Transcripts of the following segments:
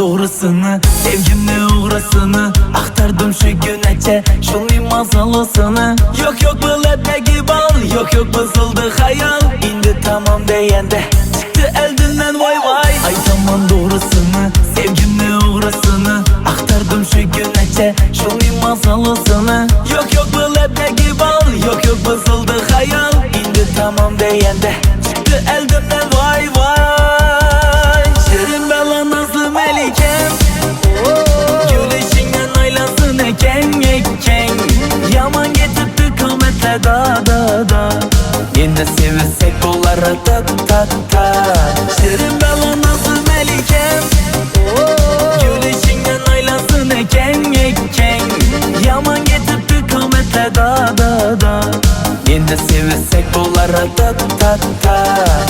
doğrusunu, sevgimle uğrasını aktardım şu güneçe, şunun mazalısını. Yok yok bu lebleği bal, yok yok bozuldu hayal. İndi tamam deyende çıktı eldinden vay vay. Ay tamam doğrusunu, sevgimle uğrasını aktardım şu güneçe, şunun mazalısını. Yok yok bu lebleği bal, yok yok bozuldu hayal. İndi tamam deyende çıktı eldimden vay vay. Şirin bela nazlı melikem, gülüşünden aylasın eken eken. Yaman getirdi kıymetle da yine sevirsek kollara tak tak tak. Şirin bela nazlı melikem, gülüşünden aylasın eken eken. Yaman getirdi kıymetle da yine sevirsek kollara tak tak tak.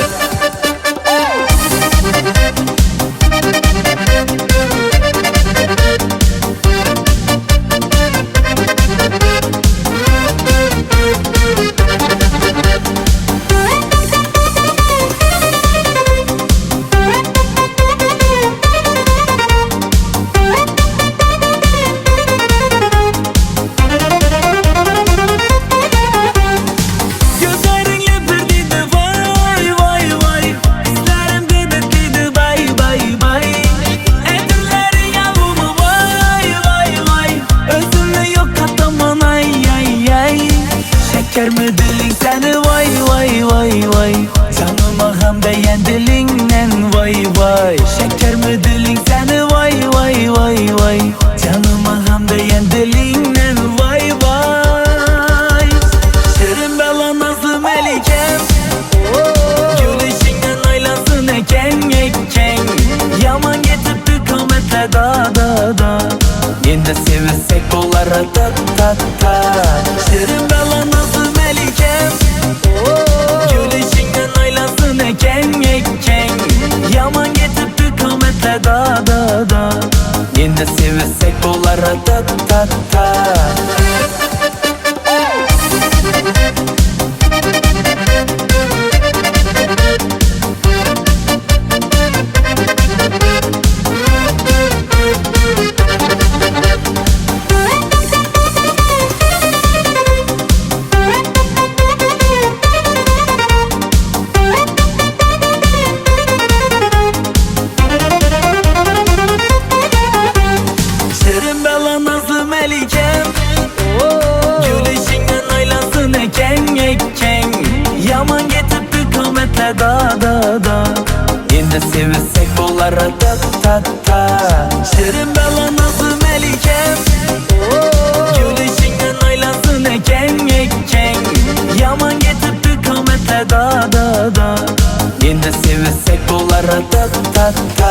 Şeker mi dilin seni vay vay vay vay. Canım ağam beğen dilinden vay vay. Şeker mi dilin seni vay vay vay vay. Canım ağam beğen dilinden vay vay. Şirin bela nazlı melikem, gülüşünden aylasın eken eken. Yaman getirdi kıymetle da yine sevirsek kollara tak tak tak. Şirin bela nazlı melikem, gülüşünden aylasın eken eken. Yaman getirdi kıymetle da yine sevirsek kollara tak tak tak. Nazlı melikem, gülüşünden aylasın eken eken. Yaman getirdi kıymetle da yine sevirsek kollara tak tak tak. Şirin bela nazlı melikem, gülüşünden aylasın eken eken. Yaman getirdi kıymetle da yine sevirsek kollara tak tak tak.